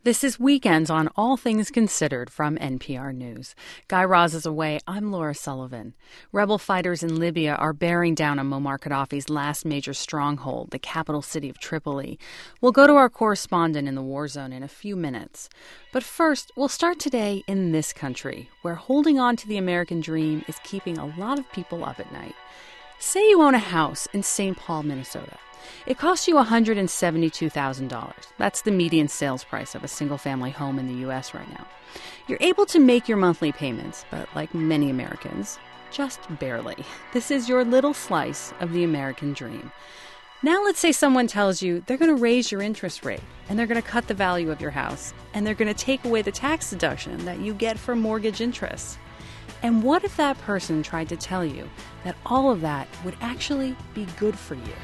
This is Weekends on All Things Considered from NPR News. Guy Raz is away. I'm Laura Sullivan. Rebel fighters in Libya are bearing down on Muammar Gaddafi's last major stronghold, the capital city of Tripoli. We'll go to our correspondent in the war zone in a few minutes. But first, we'll start today in this country, where holding on to the American dream is keeping a lot of people up at night. Say you own a house in St. Paul, Minnesota. It costs you $172,000. That's the median sales price of a single-family home in the U.S. right now. You're able to make your monthly payments, but like many Americans, just barely. This is your little slice of the American dream. Now let's say someone tells you they're going to raise your interest rate, and they're going to cut the value of your house, and they're going to take away the tax deduction that you get for mortgage interest. And what if that person tried to tell you that all of that would actually be good for you?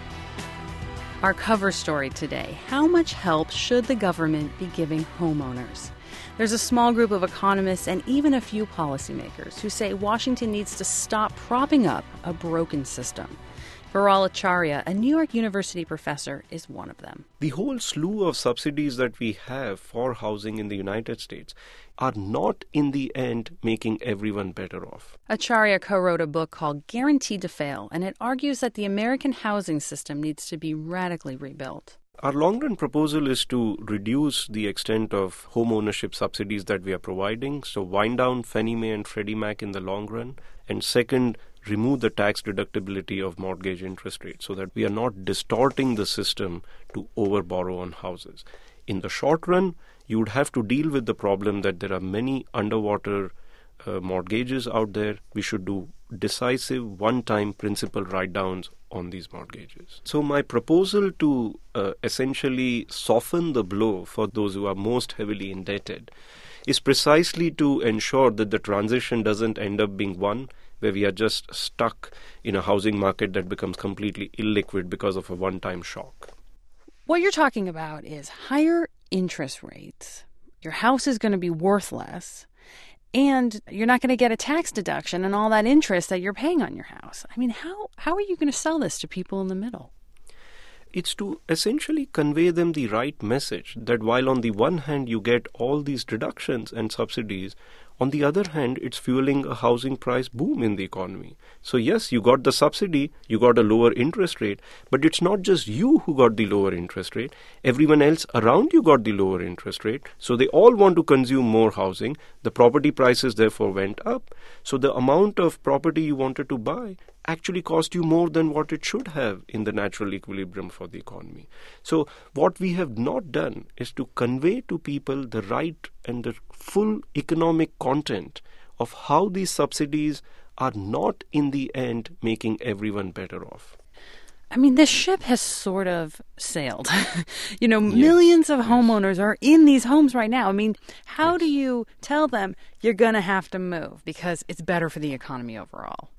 Our cover story today: how much help should the government be giving homeowners? There's a small group of economists and even a few policymakers who say Washington needs to stop propping up a broken system. Viral Acharya, a New York University professor, is one of them. The whole slew of subsidies that we have for housing in the United States are not in the end making everyone better off. Acharya co-wrote a book called Guaranteed to Fail, and it argues that the American housing system needs to be radically rebuilt. Our long-run proposal is to reduce the extent of home ownership subsidies that we are providing, so wind down Fannie Mae and Freddie Mac in the long run, and second, remove the tax deductibility of mortgage interest rates so that we are not distorting the system to overborrow on houses. In the short run, you would have to deal with the problem that there are many underwater mortgages out there. We should do decisive one-time principal write-downs on these mortgages. So my proposal to essentially soften the blow for those who are most heavily indebted is precisely to ensure that the transition doesn't end up being one where we are just stuck in a housing market that becomes completely illiquid because of a one-time shock. What you're talking about is higher interest rates. Your house is going to be worth less, and you're not going to get a tax deduction and all that interest that you're paying on your house. I mean, how are you going to sell this to people in the middle? It's to essentially convey them the right message that while on the one hand you get all these deductions and subsidies, on the other hand, it's fueling a housing price boom in the economy. So yes, you got the subsidy, you got a lower interest rate, but it's not just you who got the lower interest rate. Everyone else around you got the lower interest rate. So they all want to consume more housing. The property prices therefore went up. So the amount of property you wanted to buy actually cost you more than what it should have in the natural equilibrium for the economy. So what we have not done is to convey to people the right and the full economic content of how these subsidies are not in the end making everyone better off. I mean, this ship has sort of sailed. Millions of homeowners are in these homes right now. I mean, how do you tell them you're going to have to move because it's better for the economy overall?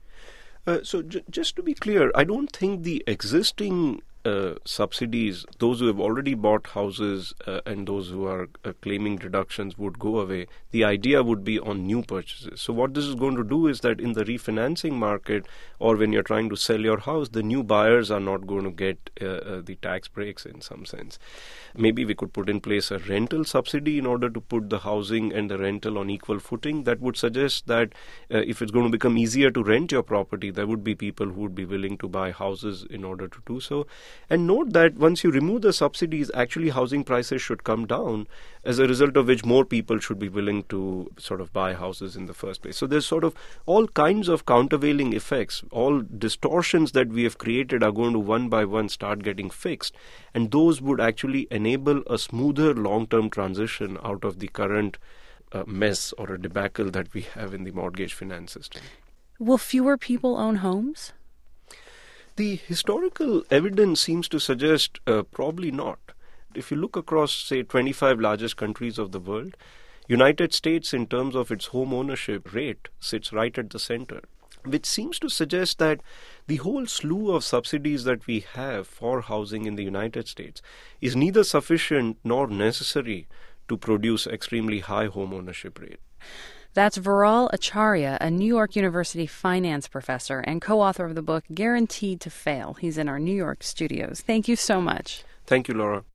Just to be clear, I don't think the existing subsidies, those who have already bought houses and those who are claiming deductions would go away. The idea would be on new purchases. So what this is going to do is that in the refinancing market or when you're trying to sell your house, the new buyers are not going to get the tax breaks in some sense. Maybe we could put in place a rental subsidy in order to put the housing and the rental on equal footing. That would suggest that if it's going to become easier to rent your property, there would be people who would be willing to buy houses in order to do so. And note that once you remove the subsidies, actually housing prices should come down, as a result of which more people should be willing to sort of buy houses in the first place. So there's sort of all kinds of countervailing effects. All distortions that we have created are going to one by one start getting fixed. And those would actually enable a smoother long-term transition out of the current mess or a debacle that we have in the mortgage finance system. Will fewer people own homes? The historical evidence seems to suggest probably not. If you look across, say, 25 largest countries of the world, United States, in terms of its home ownership rate, sits right at the center, which seems to suggest that the whole slew of subsidies that we have for housing in the United States is neither sufficient nor necessary to produce extremely high home ownership rate. That's Viral Acharya, a New York University finance professor and co-author of the book Guaranteed to Fail. He's in our New York studios. Thank you so much. Thank you, Laura.